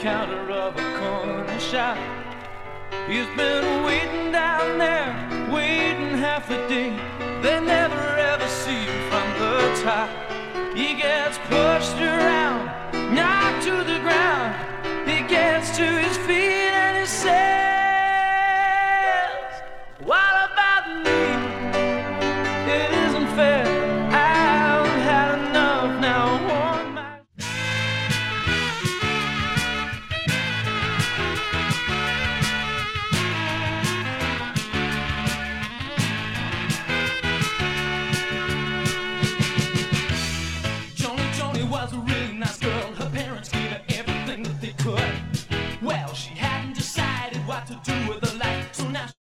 counter of a corner shop. He's been waiting down there, waiting half the day. They never ever see him from the top. He gets pushed around, knocked to the ground. He gets to his feet and he says, "What about me? It isn't fair. I've had enough now. I want my..." Joni was a really nice girl. Her parents gave her everything that they could. Well, she hadn't decided what to do with her life, so now